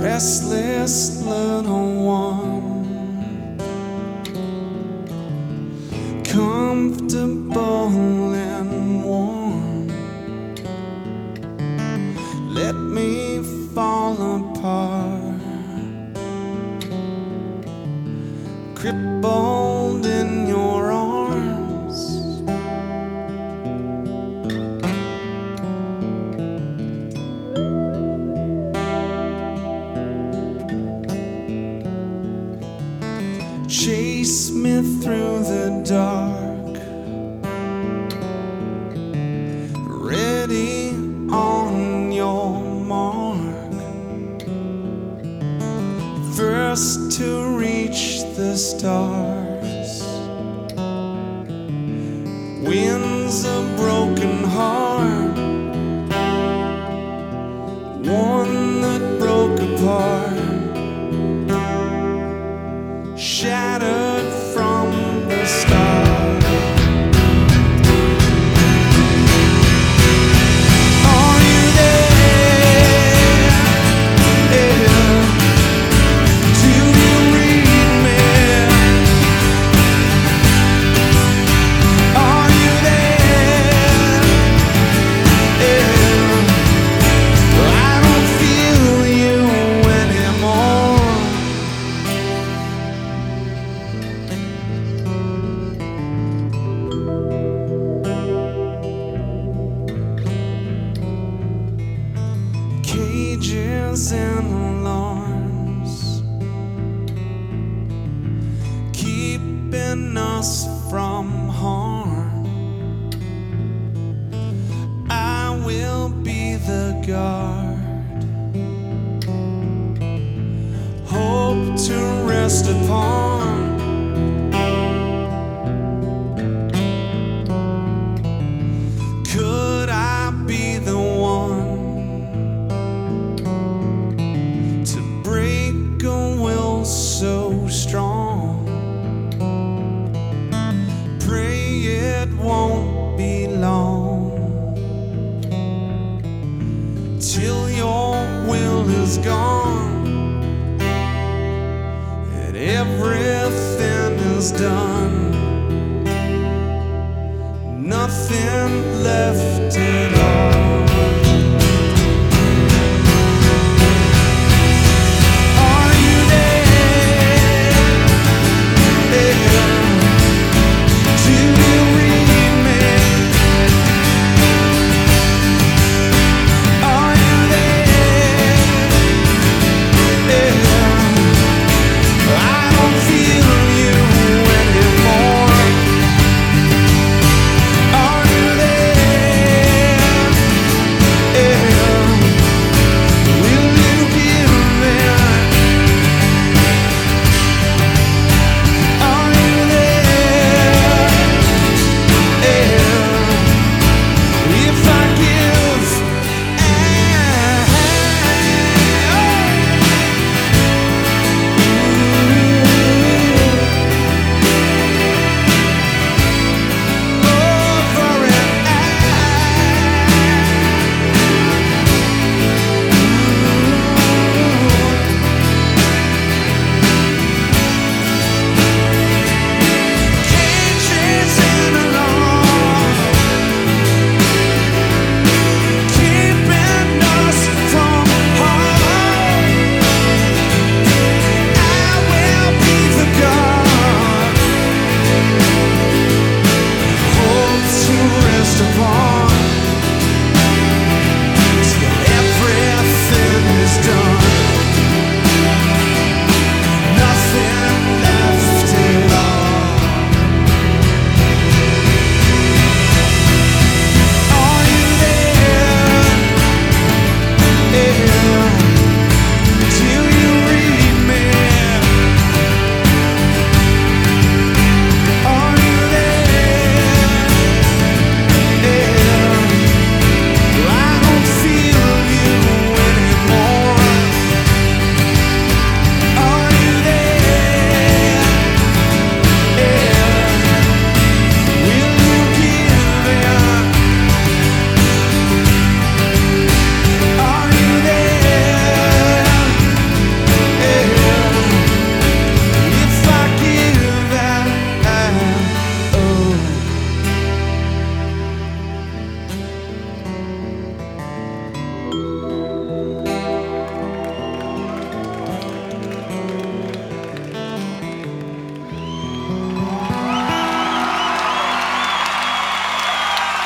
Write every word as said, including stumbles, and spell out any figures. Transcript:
restless little one, comfortable and warm. Let me fall apart, crippled in your arms. Chase me through the dark, ready on your mark, first to reach the stars. Winds a broken heart, one that broke apart, shattered from the start. Are you there? Yeah. Do you read me? Are you there? Yeah. I don't feel you anymore. Cages and alarms, keeping us from harm. I will be the guard, hope to rest upon. Could I be the one so strong? Pray it won't be long till your will is gone and everything is done, nothing left at all.